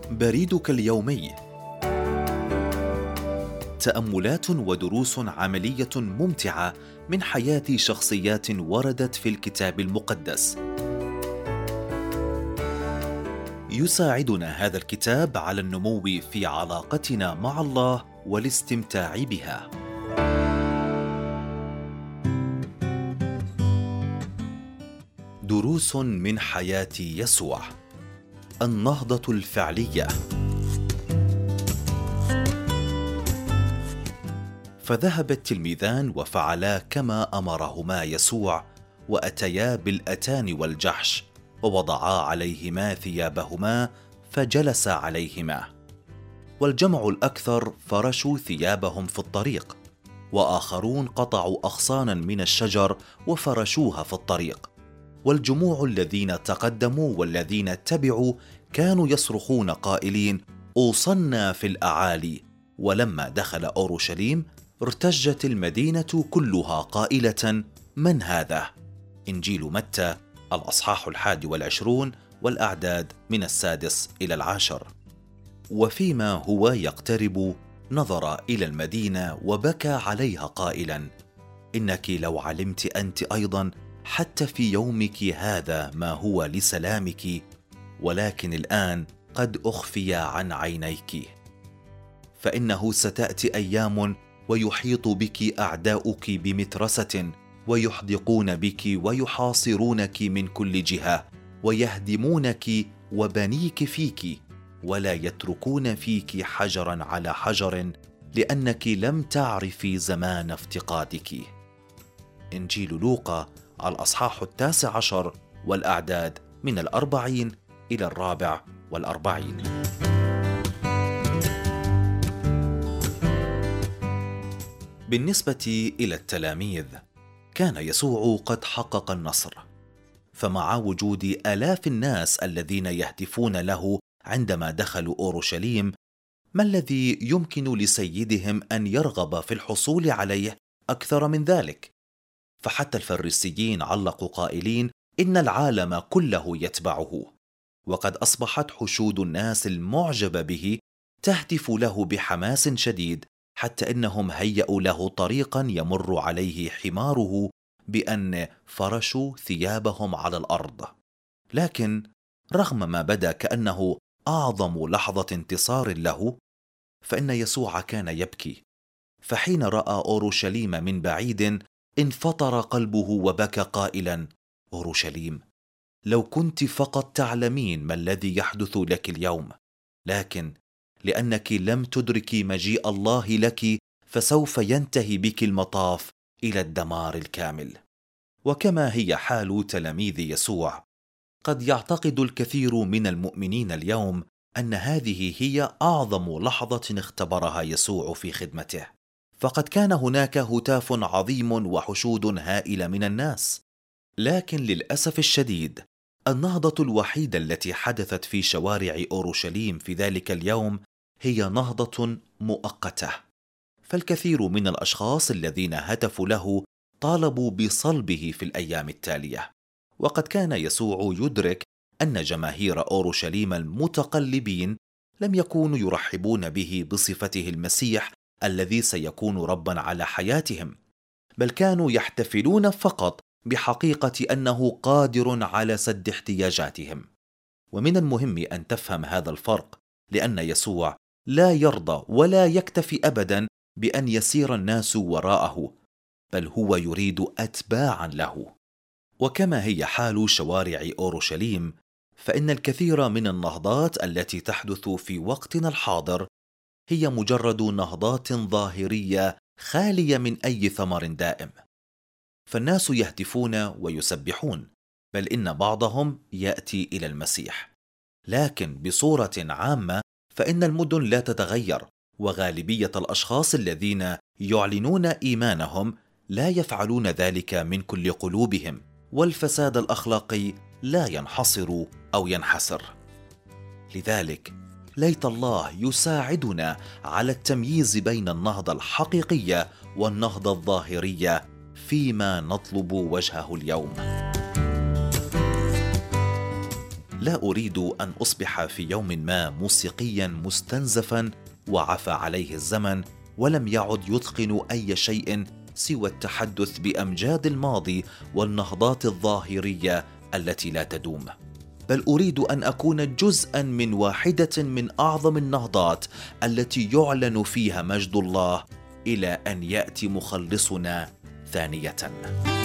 بريدك اليومي، تأملات ودروس عملية ممتعة من حياة شخصيات وردت في الكتاب المقدس. يساعدنا هذا الكتاب على النمو في علاقتنا مع الله والاستمتاع بها. دروس من حياة يسوع. النهضة الفعلية. فذهب التلميذان وفعلا كما أمرهما يسوع، وأتيا بالأتان والجحش، ووضعا عليهما ثيابهما فجلس عليهما. والجمع الأكثر فرشوا ثيابهم في الطريق، وآخرون قطعوا أغصانا من الشجر وفرشوها في الطريق. والجموع الذين تقدموا والذين تبعوا كانوا يصرخون قائلين: أوصلنا في الأعالي. ولما دخل أورشليم ارتجت المدينة كلها قائلة: من هذا؟ إنجيل متى الأصحاح 21 والأعداد من 6 إلى 10. وفيما هو يقترب نظر إلى المدينة وبكى عليها قائلا: إنك لو علمت أنت أيضا حتى في يومك هذا ما هو لسلامك، ولكن الآن قد أخفي عن عينيك. فإنه ستأتي أيام ويحيط بك أعداؤك بمترسة، ويحدقون بك ويحاصرونك من كل جهة، ويهدمونك وبنيك فيك، ولا يتركون فيك حجرا على حجر، لأنك لم تعرفي زمان افتقادك. إنجيل لوقا الأصحاح 19 والأعداد من 40 إلى 44. بالنسبة إلى التلاميذ، كان يسوع قد حقق النصر، فمع وجود آلاف الناس الذين يهتفون له عندما دخلوا أورشليم، ما الذي يمكن لسيدهم أن يرغب في الحصول عليه أكثر من ذلك؟ فحتى الفريسيين علقوا قائلين: إن العالم كله يتبعه. وقد أصبحت حشود الناس المعجبة به تهتف له بحماس شديد، حتى إنهم هيئوا له طريقا يمر عليه حماره بأن فرشوا ثيابهم على الأرض. لكن رغم ما بدا كأنه أعظم لحظة انتصار له، فإن يسوع كان يبكي. فحين رأى أورشليم من بعيد انفطر قلبه وبكى قائلا: أورشليم، لو كنت فقط تعلمين ما الذي يحدث لك اليوم، لكن لأنك لم تدركي مجيء الله لك، فسوف ينتهي بك المطاف إلى الدمار الكامل. وكما هي حال تلاميذ يسوع، قد يعتقد الكثير من المؤمنين اليوم أن هذه هي أعظم لحظة اختبرها يسوع في خدمته. فقد كان هناك هتاف عظيم وحشود هائلة من الناس، لكن للأسف الشديد النهضة الوحيدة التي حدثت في شوارع أورشليم في ذلك اليوم هي نهضة مؤقتة. فالكثير من الأشخاص الذين هتفوا له طالبوا بصلبه في الأيام التالية. وقد كان يسوع يدرك أن جماهير أورشليم المتقلبين لم يكونوا يرحبون به بصفته المسيح الذي سيكون ربا على حياتهم، بل كانوا يحتفلون فقط بحقيقة أنه قادر على سد احتياجاتهم. ومن المهم أن تفهم هذا الفرق، لأن يسوع لا يرضى ولا يكتفي أبدا بأن يسير الناس وراءه، بل هو يريد أتباعا له. وكما هي حال شوارع أورشليم، فإن الكثير من النهضات التي تحدث في وقتنا الحاضر هي مجرد نهضات ظاهرية خالية من أي ثمر دائم. فالناس يهتفون ويسبحون، بل إن بعضهم يأتي إلى المسيح. لكن بصورة عامة فإن المدن لا تتغير، وغالبية الأشخاص الذين يعلنون إيمانهم لا يفعلون ذلك من كل قلوبهم، والفساد الأخلاقي لا ينحصر أو ينحسر. لذلك ليت الله يساعدنا على التمييز بين النهضة الحقيقية والنهضة الظاهرية فيما نطلب وجهه اليوم. لا أريد أن أصبح في يوم ما موسيقيا مستنزفا وعفى عليه الزمن ولم يعد يتقن أي شيء سوى التحدث بأمجاد الماضي والنهضات الظاهرية التي لا تدوم، بل أريد أن أكون جزءا من واحدة من أعظم النهضات التي يعلن فيها مجد الله إلى أن يأتي مخلصنا ثانية.